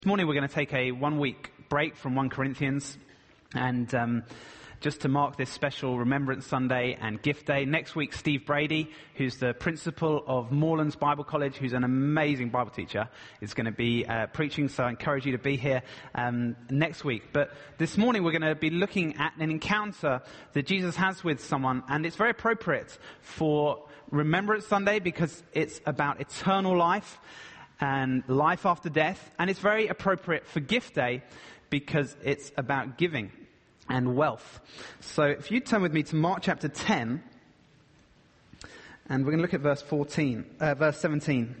This morning we're going to take a 1-week break from 1 Corinthians and just to mark this special Remembrance Sunday and Gift Day. Next week, Steve Brady, who's the principal of Moorlands Bible College, who's an amazing Bible teacher, is going to be preaching, so I encourage you to be here next week. But this morning we're going to be looking at an encounter that Jesus has with someone, and it's very appropriate for Remembrance Sunday because it's about eternal life and life after death, and it's very appropriate for Gift Day because it's about giving and wealth. So if you turn with me to Mark chapter 10, and we're going to look at verse 17.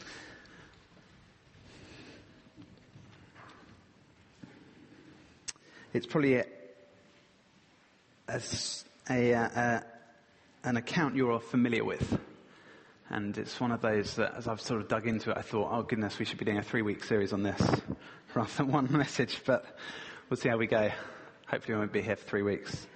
It's probably an account you're familiar with. And it's one of those that, as I've sort of dug into it, I thought, oh goodness, we should be doing a 3-week series on this rather than one message. But we'll see how we go. Hopefully we won't be here for 3 weeks.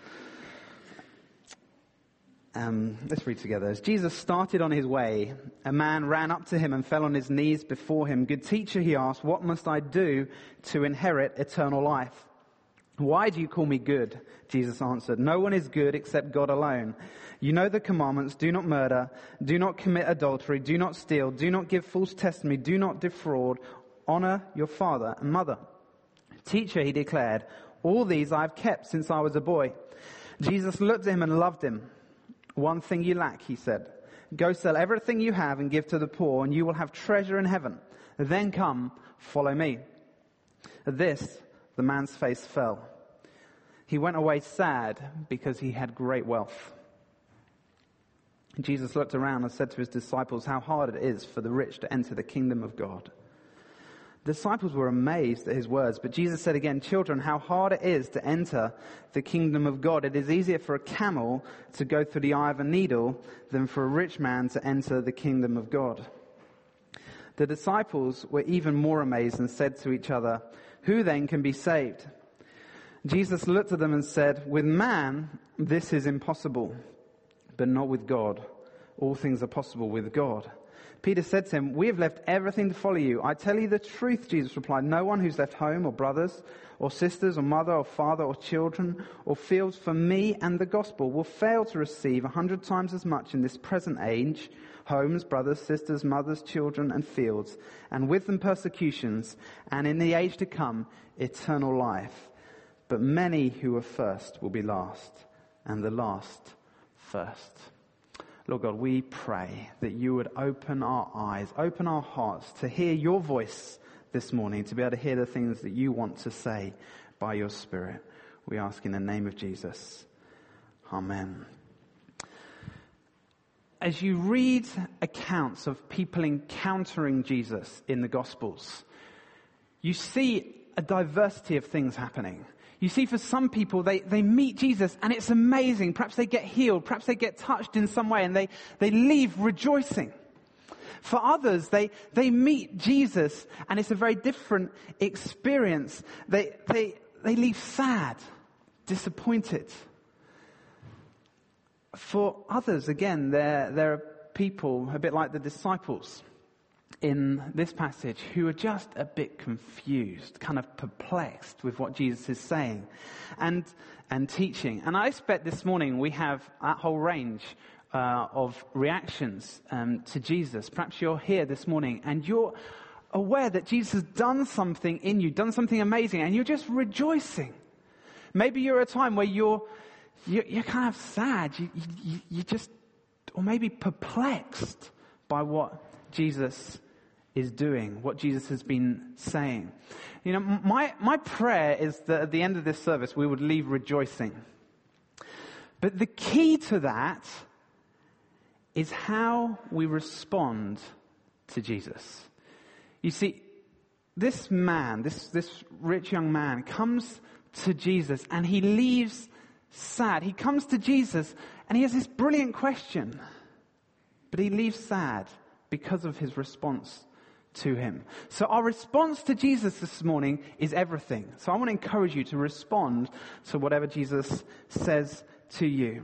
Let's read together. As Jesus started on his way, a man ran up to him and fell on his knees before him. "Good teacher," he asked, "what must I do to inherit eternal life?" "Why do you call me good?" Jesus answered. "No one is good except God alone. You know the commandments: do not murder, do not commit adultery, do not steal, do not give false testimony, do not defraud, honor your father and mother." "Teacher," he declared, "all these I have kept since I was a boy." Jesus looked at him and loved him. "One thing you lack," he said. "Go sell everything you have and give to the poor, and you will have treasure in heaven. Then come, follow me." At this, the man's face fell. He went away sad because he had great wealth. Jesus looked around and said to his disciples, "How hard it is for the rich to enter the kingdom of God." The disciples were amazed at his words, but Jesus said again, "Children, how hard it is to enter the kingdom of God. It is easier for a camel to go through the eye of a needle than for a rich man to enter the kingdom of God." The disciples were even more amazed and said to each other, "Who then can be saved?" Jesus looked at them and said, "With man, this is impossible, but not with God. All things are possible with God." Peter said to him, "We have left everything to follow you." "I tell you the truth," Jesus replied, "no one who's left home or brothers or sisters or mother or father or children or fields for me and the gospel will fail to receive 100 times as much in this present age, homes, brothers, sisters, mothers, children and fields, and with them persecutions, and in the age to come, eternal life. But many who are first will be last, and the last first." Lord God, we pray that you would open our eyes, open our hearts to hear your voice this morning, to be able to hear the things that you want to say by your Spirit. We ask in the name of Jesus. Amen. As you read accounts of people encountering Jesus in the Gospels, you see a diversity of things happening. You see, for some people, they meet Jesus and it's amazing. Perhaps they get healed. Perhaps they get touched in some way and they leave rejoicing. For others, they meet Jesus and it's a very different experience. They leave sad, disappointed. For others, again, there are people a bit like the disciples in this passage who are just a bit confused, kind of perplexed with what Jesus is saying and teaching. And I expect this morning we have that whole range of reactions to Jesus. Perhaps you're here this morning and you're aware that Jesus has done something in you, done something amazing, and you're just rejoicing. Maybe you're at a time where you're kind of sad, you just, or maybe perplexed by what Jesus is doing, what Jesus has been saying. You know, my prayer is that at the end of this service we would leave rejoicing. But the key to that is how we respond to Jesus. You see, this man, this rich young man comes to Jesus and he leaves sad. He comes to Jesus and he has this brilliant question, but he leaves sad because of his response to him. So our response to Jesus this morning is everything. So I want to encourage you to respond to whatever Jesus says to you.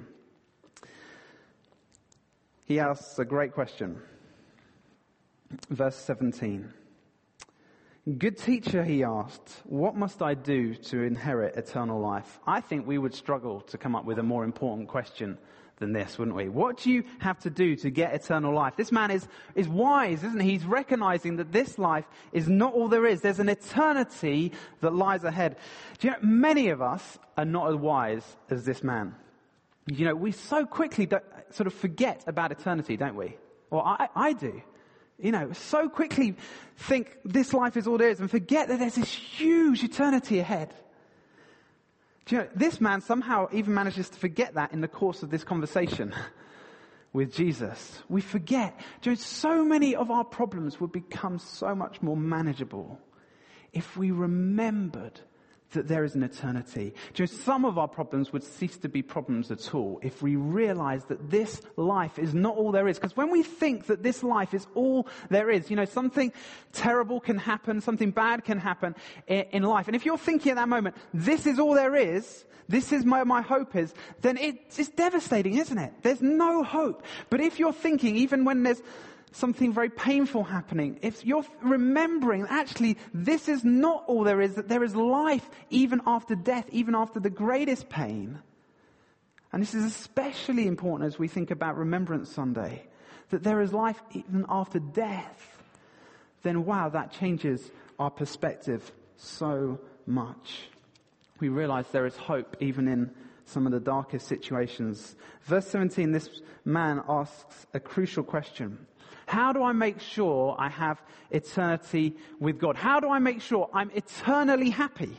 He asks a great question. Verse 17. Good teacher, he asked, what must I do to inherit eternal life? I think we would struggle to come up with a more important question than this, wouldn't we? What do you have to do to get eternal life? This man is wise, isn't he? He's recognizing that this life is not all there is. There's an eternity that lies ahead. Do you know, many of us are not as wise as this man. You know, we so quickly sort of forget about eternity, don't we? Well, I do. You know, so quickly think this life is all there is and forget that there's this huge eternity ahead. Do you know, this man somehow even manages to forget that in the course of this conversation with Jesus. We forget. Do you know, so many of our problems would become so much more manageable if we remembered that there is an eternity. Do you know, some of our problems would cease to be problems at all if we realized that this life is not all there is. Because when we think that this life is all there is, you know, something terrible can happen, something bad can happen in life. And if you're thinking at that moment, this is all there is, this is where my hope is, then it's devastating, isn't it? There's no hope. But if you're thinking, even when there's something very painful happening, if you're remembering actually this is not all there is, that there is life even after death, even after the greatest pain. And this is especially important as we think about Remembrance Sunday, that there is life even after death, then wow, that changes our perspective so much. We realize there is hope even in some of the darkest situations. Verse 17, this man asks a crucial question. How do I make sure I have eternity with God? How do I make sure I'm eternally happy?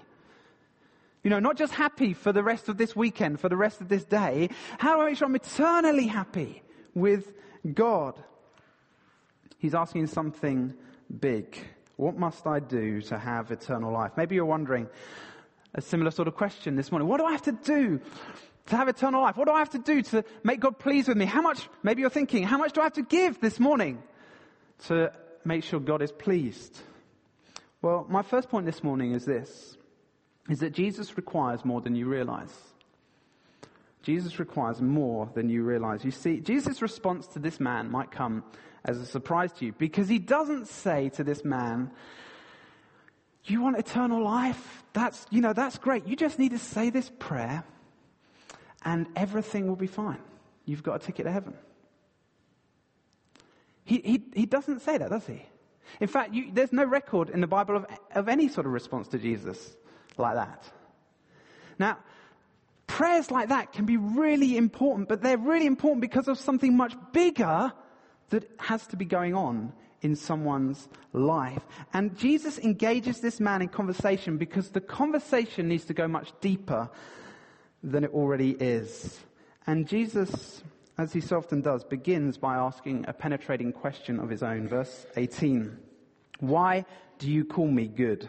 You know, not just happy for the rest of this weekend, for the rest of this day. How do I make sure I'm eternally happy with God? He's asking something big. What must I do to have eternal life? Maybe you're wondering a similar sort of question this morning. What do I have to do to have eternal life? What do I have to do to make God pleased with me? How much, maybe you're thinking, how much do I have to give this morning to make sure God is pleased? Well, my first point this morning is this, is that Jesus requires more than you realize. Jesus requires more than you realize. You see, Jesus' response to this man might come as a surprise to you, because he doesn't say to this man, you want eternal life? That's great. You just need to say this prayer and everything will be fine. You've got a ticket to heaven. He doesn't say that, does he? In fact, there's no record in the Bible of any sort of response to Jesus like that. Now, prayers like that can be really important, but they're really important because of something much bigger that has to be going on in someone's life. And Jesus engages this man in conversation because the conversation needs to go much deeper than it already is. And Jesus, as he so often does, begins by asking a penetrating question of his own. Verse 18. Why do you call me good?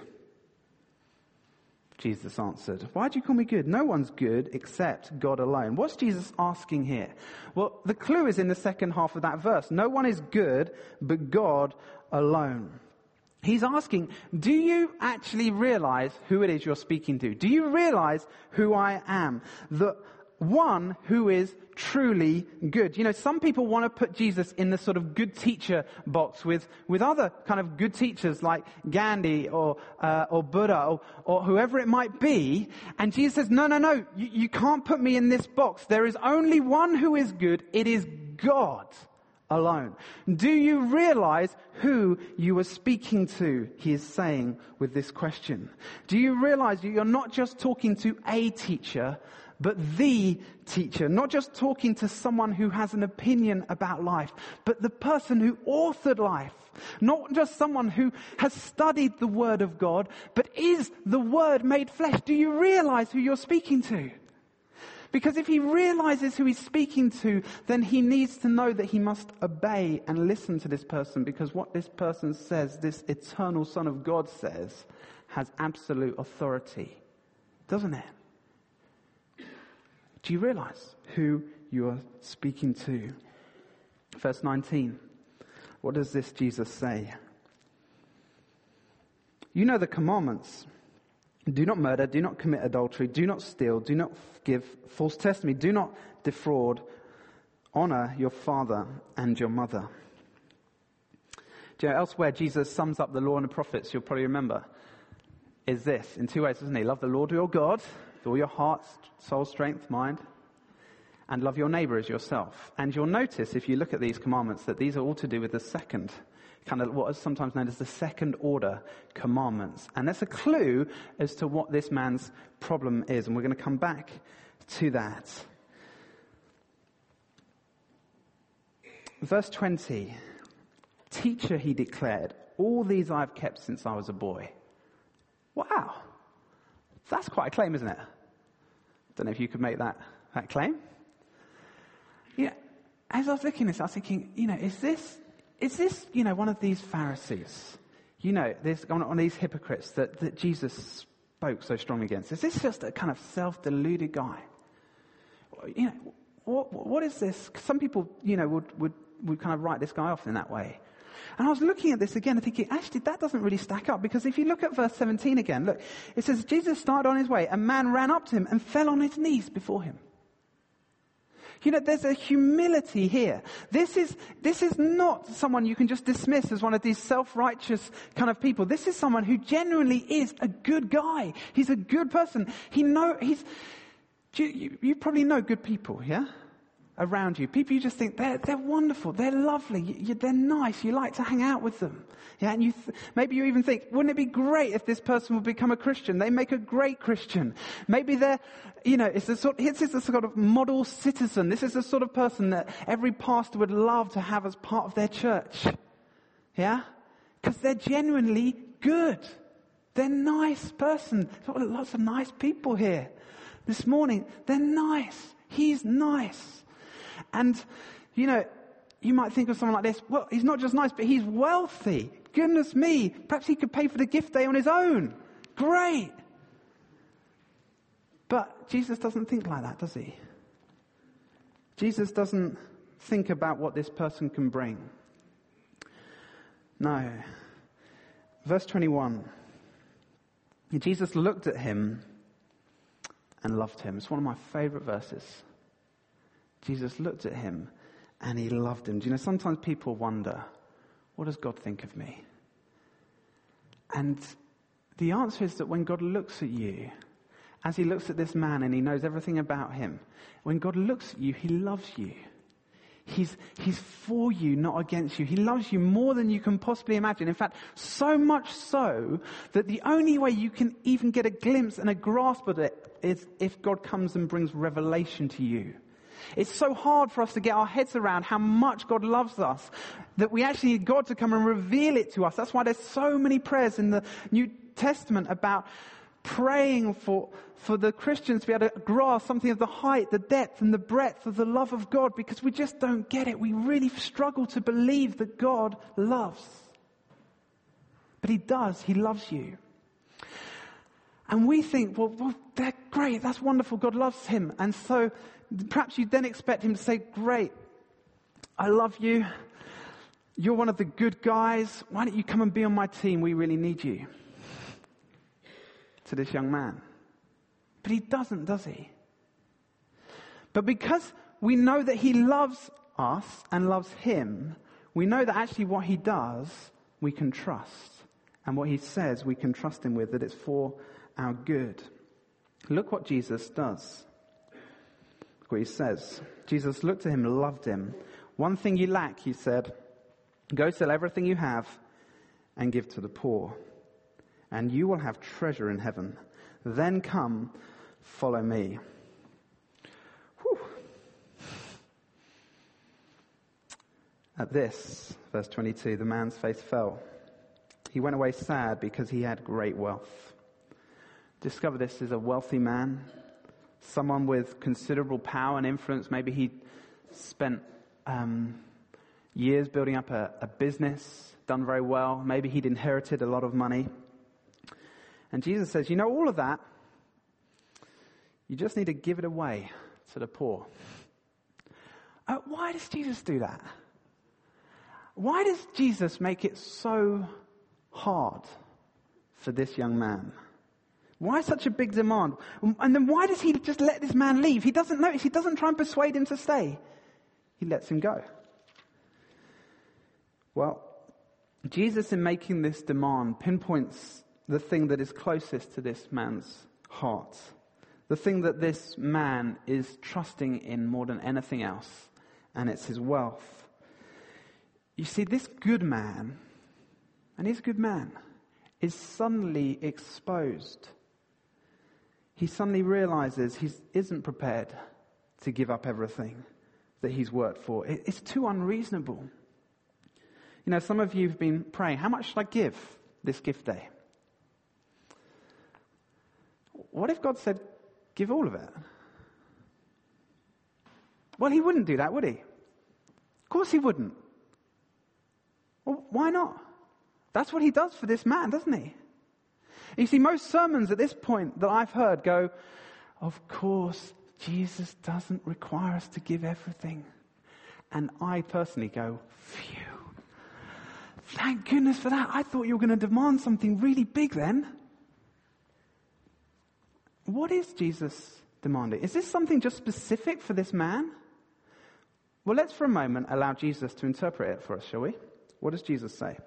Jesus answered. Why do you call me good? No one's good except God alone. What's Jesus asking here? Well, the clue is in the second half of that verse. No one is good but God alone. He's asking, do you actually realize who it is you're speaking to? Do you realize who I am? The one who is truly good. You know, some people want to put Jesus in the sort of good teacher box with other kind of good teachers like Gandhi or Buddha or whoever it might be. And Jesus says, no, you can't put me in this box. There is only one who is good. It is God alone. Do you realize who you are speaking to? He is saying with this question. Do you realize you're not just talking to a teacher, but the teacher? Not just talking to someone who has an opinion about life, but the person who authored life. Not just someone who has studied the Word of God, but is the Word made flesh. Do you realize who you're speaking to? Because if he realizes who he's speaking to, then he needs to know that he must obey and listen to this person, because what this person says, this eternal Son of God says, has absolute authority. Doesn't it? Do you realize who you are speaking to? Verse 19. What does this Jesus say? You know the commandments. Do not murder, do not commit adultery, do not steal, do not give false testimony, do not defraud, honor your father and your mother. Do you know, elsewhere, Jesus sums up the law and the prophets, you'll probably remember, is this, in two ways, doesn't he? Love the Lord your God with all your heart, soul, strength, mind, and love your neighbour as yourself. And you'll notice, if you look at these commandments, that these are all to do with the second, kind of what is sometimes known as the second order commandments. And that's a clue as to what this man's problem is. And we're going to come back to that. Verse 20, teacher, he declared, all these I've kept since I was a boy. Wow. That's quite a claim, isn't it? Don't know if you could make that claim. Yeah. As I was looking at this, I was thinking, is this, one of these Pharisees? There's one of these hypocrites that Jesus spoke so strongly against. Is this just a kind of self-deluded guy? What is this? 'Cause some people, would kind of write this guy off in that way. And I was looking at this again and thinking, actually, that doesn't really stack up. Because if you look at verse 17 again, look, it says, Jesus started on his way. A man ran up to him and fell on his knees before him. There's a humility here. This is not someone you can just dismiss as one of these self-righteous kind of people. This is someone who genuinely is a good guy. He's a good person. You probably know good people, yeah? Around you. People you just think, they're wonderful, they're lovely, they're nice, you like to hang out with them. Yeah, and maybe you even think, wouldn't it be great if this person would become a Christian? They make a great Christian. Maybe this is the sort of model citizen. This is the sort of person that every pastor would love to have as part of their church. Yeah? Because they're genuinely good. They're nice person. Lots of nice people here. This morning, they're nice. He's nice. And, you might think of someone like this, well, he's not just nice, but he's wealthy. Goodness me, perhaps he could pay for the gift day on his own. Great. But Jesus doesn't think like that, does he? Jesus doesn't think about what this person can bring. No. Verse 21. Jesus looked at him and loved him. It's one of my favorite verses. Jesus looked at him and he loved him. Do you know, sometimes people wonder, what does God think of me? And the answer is that when God looks at you, as he looks at this man and he knows everything about him, when God looks at you, he loves you. He's for you, not against you. He loves you more than you can possibly imagine. In fact, so much so that the only way you can even get a glimpse and a grasp of it is if God comes and brings revelation to you. It's so hard for us to get our heads around how much God loves us that we actually need God to come and reveal it to us. That's why there's so many prayers in the New Testament about praying for the Christians to be able to grasp something of the height, the depth and the breadth of the love of God, because we just don't get it. We really struggle to believe that God loves. But he does. He loves you. And we think, well, they're great. That's wonderful. God loves him. And so perhaps you then expect him to say, great, I love you. You're one of the good guys. Why don't you come and be on my team? We really need you. To this young man. But he doesn't, does he? But because we know that he loves us and loves him, we know that actually what he does, we can trust. And what he says, we can trust him with, that it's for our good. Look what Jesus does. Look what he says. Jesus looked at him, loved him. One thing you lack, he said, go sell everything you have and give to the poor, and you will have treasure in heaven. Then come, follow me. Whew. At this, verse 22, the man's face fell. He went away sad because he had great wealth. Discover this is a wealthy man, someone with considerable power and influence. Maybe he spent years building up a business, done very well. Maybe he'd inherited a lot of money. And Jesus says, you know, all of that, you just need to give it away to the poor. Why does Jesus do that? Why does Jesus make it so hard for this young man? Why such a big demand? And then why does he just let this man leave? He doesn't notice. He doesn't try and persuade him to stay. He lets him go. Well, Jesus, in making this demand, pinpoints the thing that is closest to this man's heart. The thing that this man is trusting in more than anything else, and it's his wealth. You see, this good man, and he's a good man, is suddenly exposed. He suddenly realizes he isn't prepared to give up everything that he's worked for. It's too unreasonable. You know, some of you have been praying, how much should I give this gift day? What if God said, give all of it? Well, he wouldn't do that, would he? Of course he wouldn't. Well, why not? That's what he does for this man, doesn't he? You see, most sermons at this point that I've heard go, of course, Jesus doesn't require us to give everything. And I personally go, phew. Thank goodness for that. I thought you were going to demand something really big then. What is Jesus demanding? Is this something just specific for this man? Well, let's for a moment allow Jesus to interpret it for us, shall we? What does Jesus say?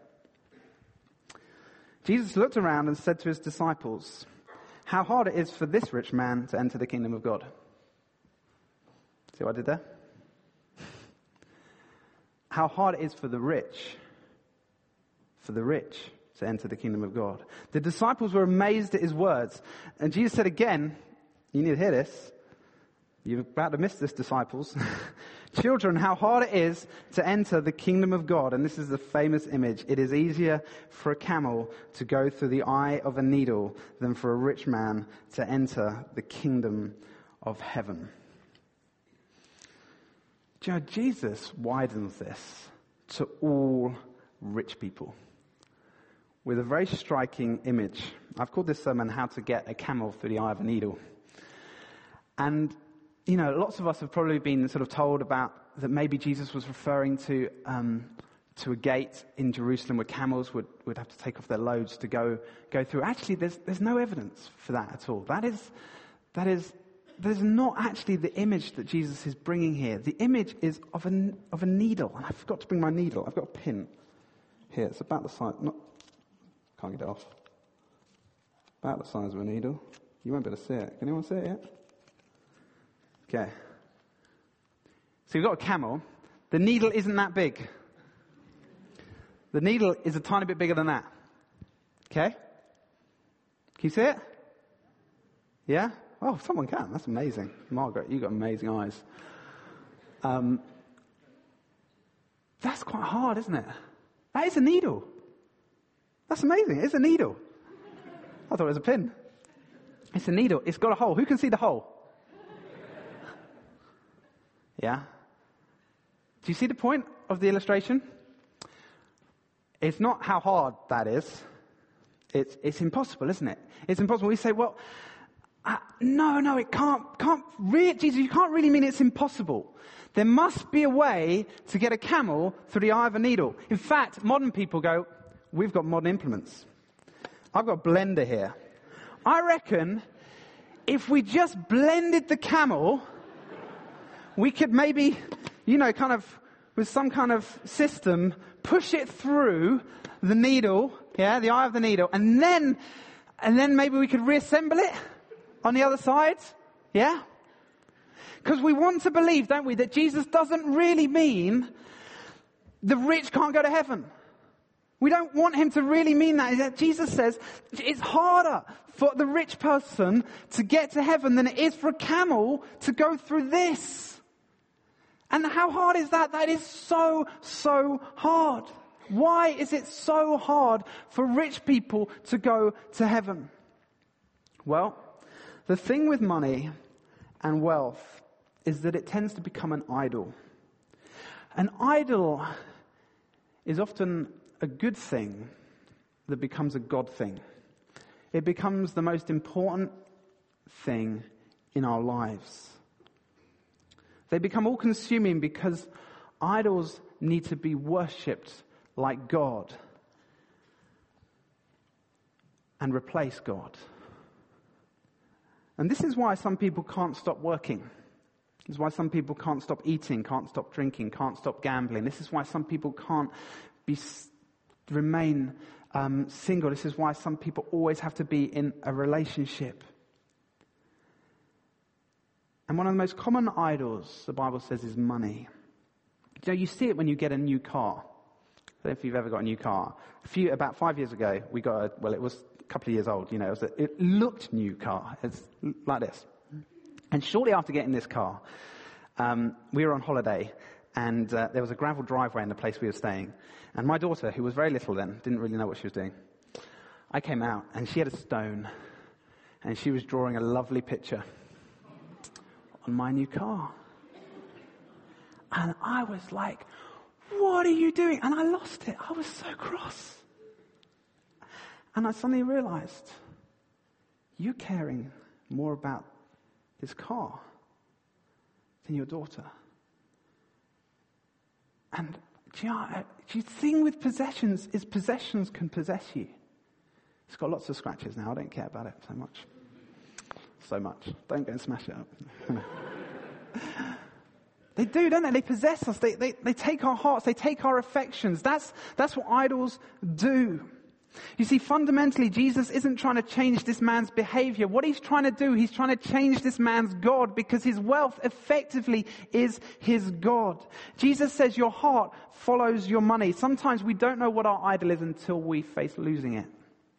Jesus looked around and said to his disciples, how hard it is for this rich man to enter the kingdom of God. See what I did there? How hard it is for the rich to enter the kingdom of God. The disciples were amazed at his words. And Jesus said again, you need to hear this. You're about to miss this, disciples. Children, how hard it is to enter the kingdom of God. And this is the famous image. It is easier for a camel to go through the eye of a needle than for a rich man to enter the kingdom of heaven. Do you know, Jesus widens this to all rich people with a very striking image. I've called this sermon, How to Get a Camel Through the Eye of a Needle. And, you know, lots of us have probably been sort of told about that maybe Jesus was referring to a gate in Jerusalem where camels would have to take off their loads to go through. Actually, there's no evidence for that at all. That is not actually the image that Jesus is bringing here. The image is of a needle. And I forgot to bring my needle. I've got a pin here. It's about the size. Can't get it off. About the size of a needle. You won't be able to see it. Can anyone see it yet? Okay. So you've got a camel. The needle isn't that big. The needle is a tiny bit bigger than that. Okay? Can you see it? Yeah? Oh, someone can. That's amazing. Margaret, you've got amazing eyes. That's quite hard, isn't it? That is a needle. That's amazing. It's a needle. I thought it was a pin. It's a needle. It's got a hole. Who can see the hole? Yeah? Do you see the point of the illustration? It's not how hard that is. It's impossible, isn't it? It's impossible. We say, well, no, it can't really, Jesus, you can't really mean it's impossible. There must be a way to get a camel through the eye of a needle. In fact, modern people go, we've got modern implements. I've got a blender here. I reckon if we just blended the camel, we could maybe, kind of, with some kind of system, push it through the needle, the eye of the needle, and then maybe we could reassemble it on the other side, yeah? Because we want to believe, don't we, that Jesus doesn't really mean the rich can't go to heaven. We don't want him to really mean that. Jesus says it's harder for the rich person to get to heaven than it is for a camel to go through this. And how hard is that? That is so, so hard. Why is it so hard for rich people to go to heaven? Well, the thing with money and wealth is that it tends to become an idol. An idol is often a good thing that becomes a God thing. It becomes the most important thing in our lives. They become all-consuming because idols need to be worshipped like God and replace God. And this is why some people can't stop working. This is why some people can't stop eating, can't stop drinking, can't stop gambling. This is why some people can't be remain single. This is why some people always have to be in a relationship. And one of the most common idols, the Bible says, is money. You see it when you get a new car. I don't know if you've ever got a new car. About 5 years ago, we got it was a couple of years old, it looked new car. It's like this. And shortly after getting this car, we were on holiday, and there was a gravel driveway in the place we were staying. And my daughter, who was very little then, didn't really know what she was doing. I came out, and she had a stone, and she was drawing a lovely picture on my new car. And I was like, what are you doing? And I lost it. I was so cross. And I suddenly realized, you're caring more about this car than your daughter. And the thing with possessions is possessions can possess you. It's got lots of scratches now. I don't care about it so much. Don't go and smash it up. They do, don't they? They possess us. They take our hearts. They take our affections. That's what idols do. You see, fundamentally, Jesus isn't trying to change this man's behavior. What he's trying to do, he's trying to change this man's God, because his wealth effectively is his God. Jesus says your heart follows your money. Sometimes we don't know what our idol is until we face losing it.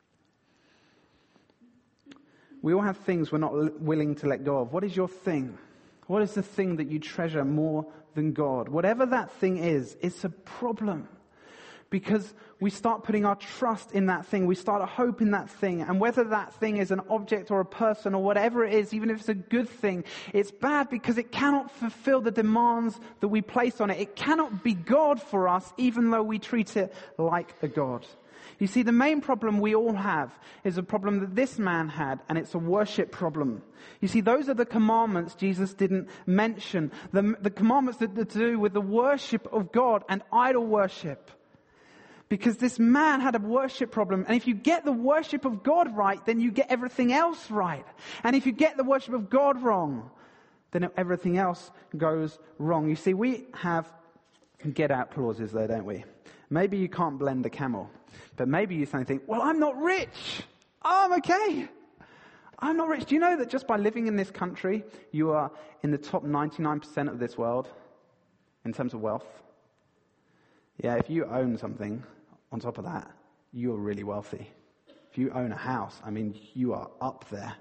We all have things we're not willing to let go of. What is your thing? What is the thing that you treasure more than God? Whatever that thing is, it's a problem. Because we start putting our trust in that thing. We start a hope in that thing. And whether that thing is an object or a person or whatever it is, even if it's a good thing, it's bad because it cannot fulfill the demands that we place on it. It cannot be God for us, even though we treat it like a God. You see, the main problem we all have is a problem that this man had, and it's a worship problem. You see, those are the commandments Jesus didn't mention. The commandments that are to do with the worship of God and idol worship. Because this man had a worship problem. And if you get the worship of God right, then you get everything else right. And if you get the worship of God wrong, then everything else goes wrong. You see, we have get out clauses there, don't we? Maybe you can't blend a camel. But maybe you suddenly think, well, I'm not rich. Oh, I'm okay. I'm not rich. Do you know that just by living in this country, you are in the top 99% of this world in terms of wealth? Yeah, if you own something on top of that, you're really wealthy. If you own a house, you are up there.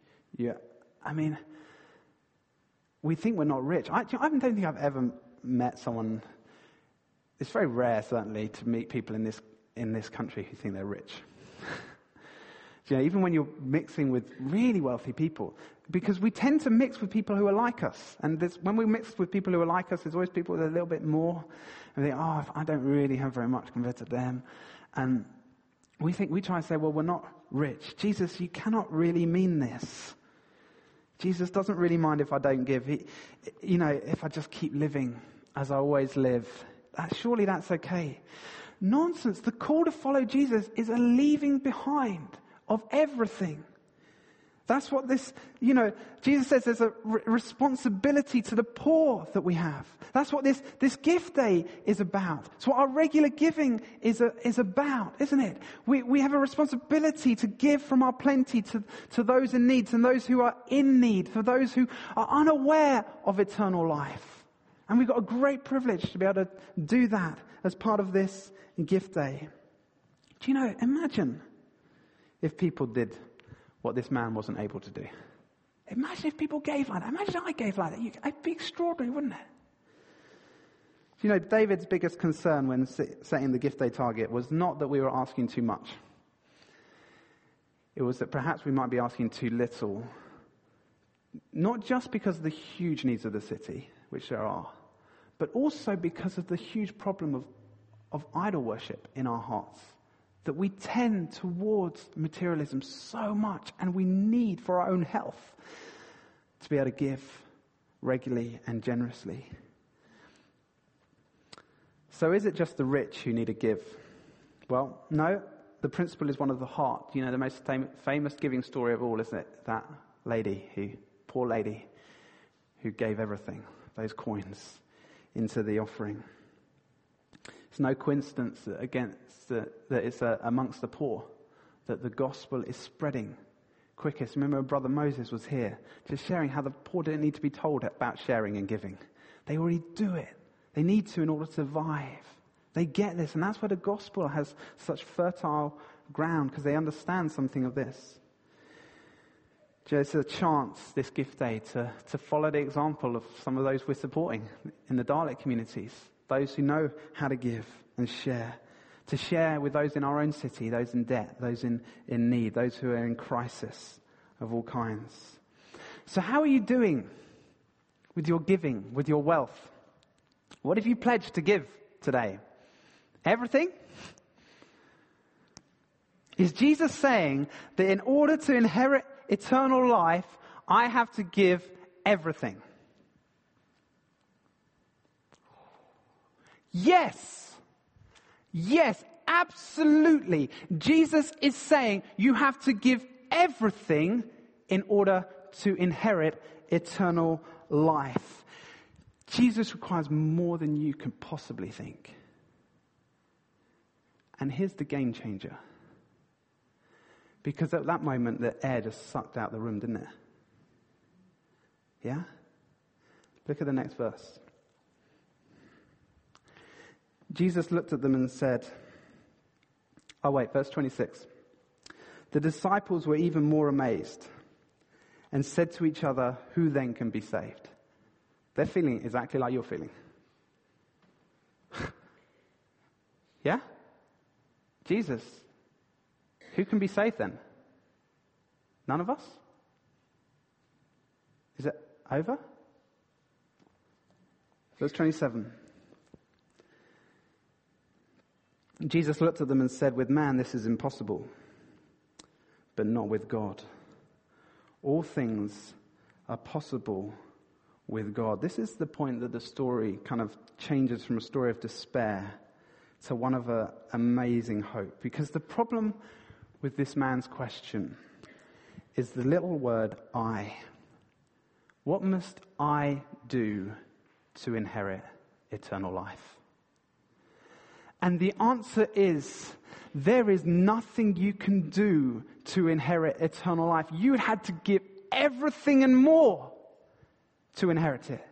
We think we're not rich. I don't think I've ever met someone. It's very rare, certainly, to meet people in this country who think they're rich. Even when you're mixing with really wealthy people, because we tend to mix with people who are like us. And when we mix with people who are like us, there's always people with a little bit more. And they think, I don't really have very much compared to them. And we try and say, well, we're not rich. Jesus, you cannot really mean this. Jesus doesn't really mind if I don't give. If I just keep living as I always live, surely that's okay. Nonsense. The call to follow Jesus is a leaving behind of everything. That's what Jesus says there's a responsibility to the poor that we have. That's what this gift day is about. It's what our regular giving is about, isn't it? We have a responsibility to give from our plenty to those in need, and those who are in need, for those who are unaware of eternal life. And we've got a great privilege to be able to do that as part of this gift day. Do you know, imagine if people did what this man wasn't able to do. Imagine if people gave like that. Imagine I gave like that. It'd be extraordinary, wouldn't it? David's biggest concern when setting the gift day target was not that we were asking too much. It was that perhaps we might be asking too little. Not just because of the huge needs of the city, which there are, but also because of the huge problem of idol worship in our hearts. That we tend towards materialism so much, and we need for our own health to be able to give regularly and generously. So is it just the rich who need to give? Well, no. The principle is one of the heart. The most famous giving story of all, isn't it? That poor lady who gave everything, those coins, into the offering. It's no coincidence that it's amongst the poor that the gospel is spreading quickest. Remember, Brother Moses was here just sharing how the poor didn't need to be told about sharing and giving. They already do it. They need to in order to survive. They get this, and that's where the gospel has such fertile ground, because they understand something of this. It's a chance this gift day to follow the example of some of those we're supporting in the Dalek communities, those who know how to give and share, to share with those in our own city, those in debt, those in need, those who are in crisis of all kinds. So how are you doing with your giving, with your wealth? What have you pledged to give today? Everything? Is Jesus saying that in order to inherit eternal life, I have to give everything? Yes. Yes, absolutely. Jesus is saying you have to give everything in order to inherit eternal life. Jesus requires more than you can possibly think. And here's the game changer. Because at that moment, the air just sucked out the room, didn't it? Yeah? Look at the next verse. Jesus looked at them and said, verse 26. The disciples were even more amazed and said to each other, who then can be saved? They're feeling exactly like you're feeling. Yeah? Jesus. Who can be saved then? None of us? Is it over? Verse 27. Jesus looked at them and said, with man this is impossible, but not with God. All things are possible with God. This is the point that the story kind of changes from a story of despair to one of amazing hope. Because the problem with this man's question is the little word I. What must I do to inherit eternal life? And the answer is, there is nothing you can do to inherit eternal life. You had to give everything and more to inherit it.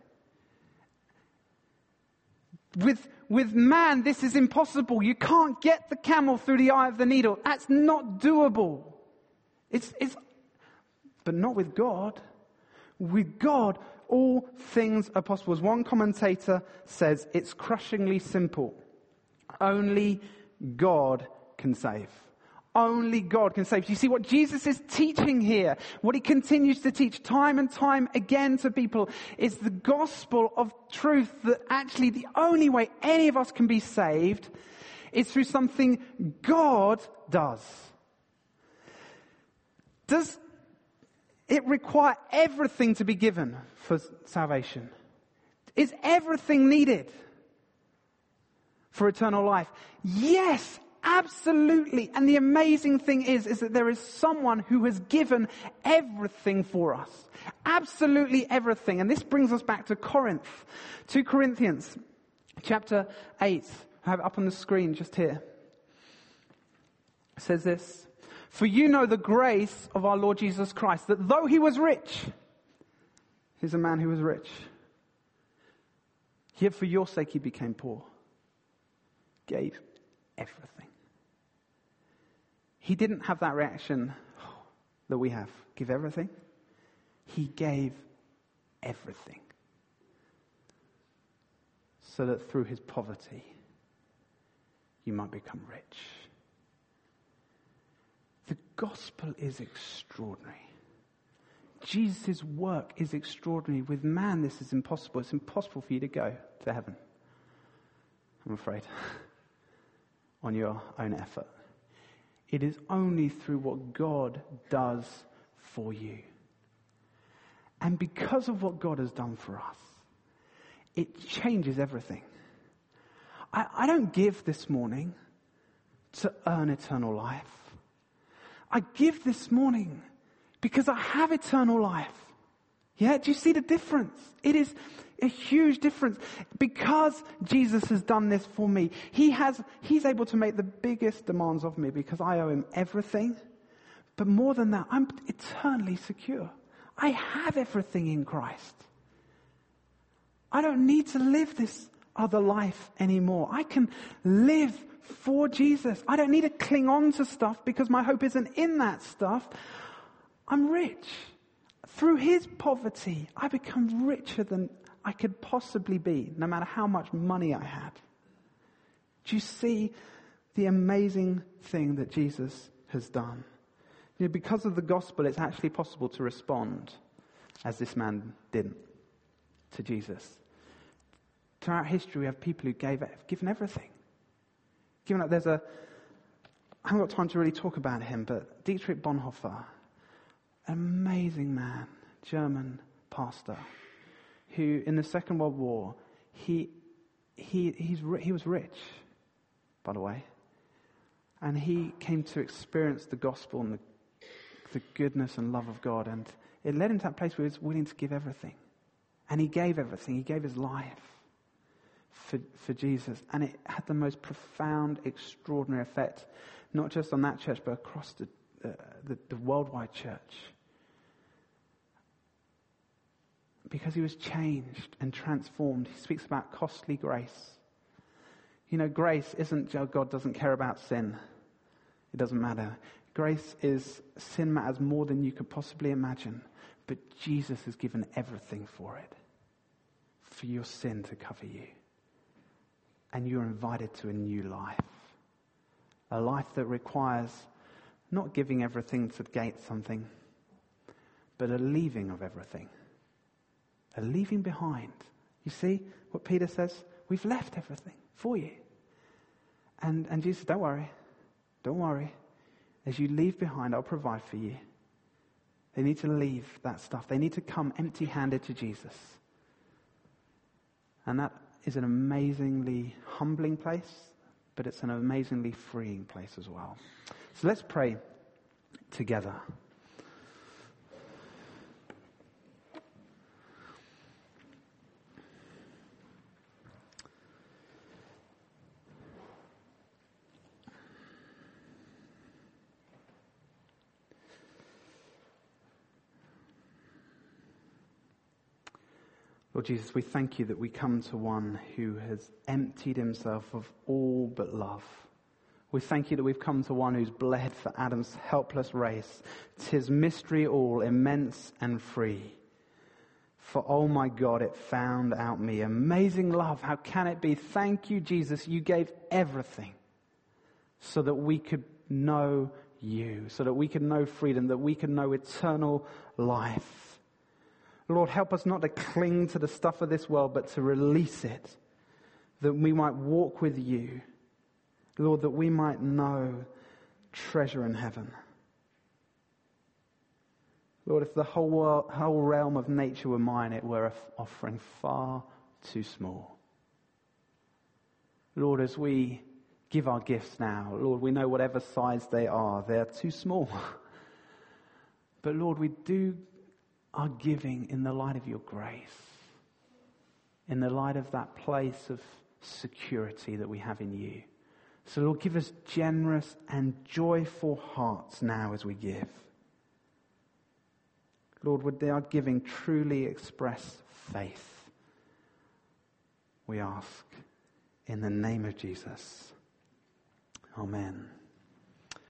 With man, this is impossible. You can't get the camel through the eye of the needle. That's not doable. But not with God. With God, all things are possible. As one commentator says, it's crushingly simple. Only God can save. Only God can save. You see what Jesus is teaching here, what he continues to teach time and time again to people, is the gospel of truth, that actually the only way any of us can be saved is through something God does. Does it require everything to be given for salvation? Is everything needed for eternal life? Yes, absolutely. And the amazing thing is that there is someone who has given everything for us. Absolutely everything. And this brings us back to Corinth. 2 Corinthians chapter 8. I have it up on the screen just here. It says this. For you know the grace of our Lord Jesus Christ, that though he was rich, he's a man who was rich, yet for your sake he became poor. Gave everything. He didn't have that reaction that we have. Give everything. He gave everything. So that through his poverty, you might become rich. The gospel is extraordinary. Jesus' work is extraordinary. With man, this is impossible. It's impossible for you to go to heaven, I'm afraid, on your own effort. It is only through what God does for you. And because of what God has done for us, it changes everything. I don't give this morning to earn eternal life. I give this morning because I have eternal life. Yeah, do you see the difference? It is a huge difference. Because Jesus has done this for me, he's able to make the biggest demands of me because I owe him everything. But more than that, I'm eternally secure. I have everything in Christ. I don't need to live this other life anymore. I can live for Jesus. I don't need to cling on to stuff because my hope isn't in that stuff. I'm rich. Through his poverty, I become richer than I could possibly be, no matter how much money I had. Do you see the amazing thing that Jesus has done? You know, because of the gospel, it's actually possible to respond as this man didn't to Jesus. Throughout history, we have people who have given everything. Given up, I haven't got time to really talk about him, but Dietrich Bonhoeffer, an amazing man, German pastor, who in the Second World War, he was rich, by the way, and he came to experience the gospel and the goodness and love of God, and it led him to that place where he was willing to give everything. And he gave everything. He gave his life for Jesus. And it had the most profound, extraordinary effect, not just on that church, but across the worldwide church. Because he was changed and transformed. He speaks about costly grace. You know, grace isn't God doesn't care about sin. It doesn't matter. Grace is sin matters more than you could possibly imagine. But Jesus has given everything for it. For your sin to cover you. And you're invited to a new life. A life that requires not giving everything to gain something, but a leaving of everything. A leaving behind. You see what Peter says? We've left everything for you. And Jesus, don't worry. Don't worry. As you leave behind, I'll provide for you. They need to leave that stuff. They need to come empty-handed to Jesus. And that is an amazingly humbling place, but it's an amazingly freeing place as well. So let's pray together. Lord Jesus, we thank you that we come to one who has emptied himself of all but love. We thank you that we've come to one who's bled for Adam's helpless race. 'Tis mystery all, immense and free. For oh my God, it found out me. Amazing love, how can it be? Thank you, Jesus, you gave everything so that we could know you, so that we could know freedom, that we could know eternal life. Lord, help us not to cling to the stuff of this world, but to release it, that we might walk with you. Lord, that we might know treasure in heaven. Lord, if the whole realm of nature were mine, it were an offering far too small. Lord, as we give our gifts now, Lord, we know whatever size they are, they're too small. But Lord, we do our giving in the light of your grace, in the light of that place of security that we have in you. So Lord, give us generous and joyful hearts now as we give. Lord, would our giving truly express faith? We ask in the name of Jesus. Amen.